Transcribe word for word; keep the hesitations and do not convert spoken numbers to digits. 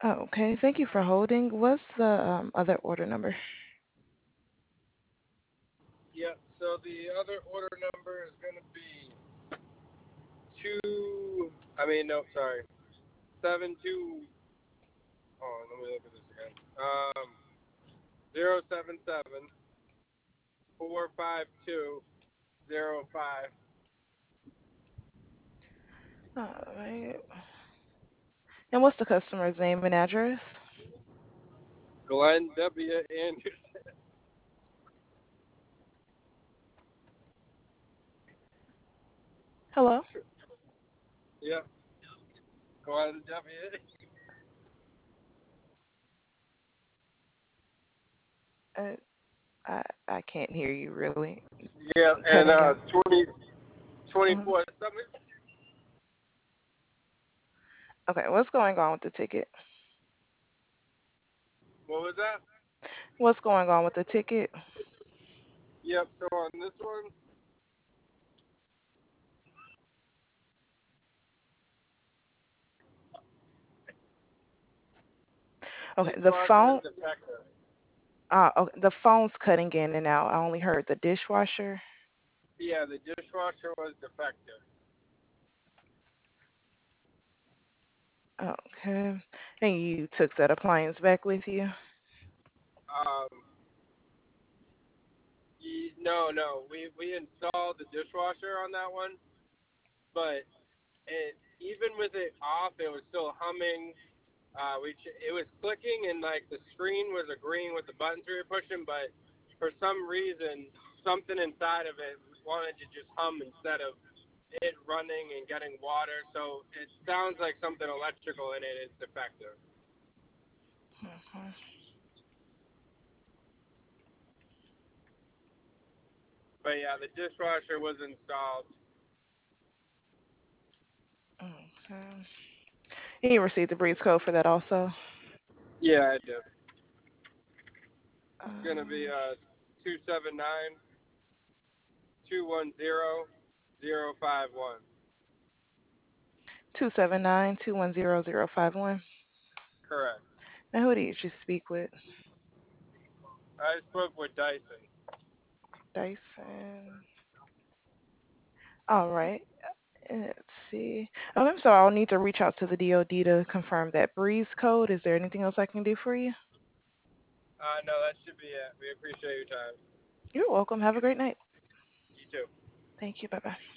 Oh, okay. Thank you for holding. What's the um, other order number? Yep. So the other order number is going to be two. I mean, no, sorry, seven two. Oh, let me look at this again. Um, zero seven seven four five two zero five. All right. And what's the customer's name and address? Glenn W. Anderson. Hello? Yep. Glenn W. Uh, I I can't hear you really. Yeah, You and cutting uh, out. twenty twenty Mhm. four Summit. Okay, what's going on with the ticket? What was that? What's going on with the ticket? Yep. So on this one, Okay, the dishwasher is phone. defective. Uh, okay, the phone's cutting in and out. I only heard the dishwasher. Yeah, the dishwasher was defective. Okay, and you took that appliance back with you. Um, no, no, we we installed the dishwasher on that one, but it even with it off, it was still humming. Uh, we ch- it was clicking and like the screen was agreeing with the buttons we were pushing, but for some reason, something inside of it wanted to just hum instead of it running and getting water. So it sounds like something electrical in it is defective. Mhm. But yeah, the dishwasher was installed. Okay. And you received the breeze code for that also. Yeah, I did. It's gonna be Um, uh two seven nine two one zero zero five one. two seven nine two one zero zero five one. Correct. Now, who did you speak with? I spoke with Dyson. Dyson. All right. Let's see. Okay, so I'll need to reach out to the D O D to confirm that breeze code. Is there anything else I can do for you? Uh, no, that should be it. We appreciate your time. You're welcome. Have a great night. You too. Thank you. Bye bye.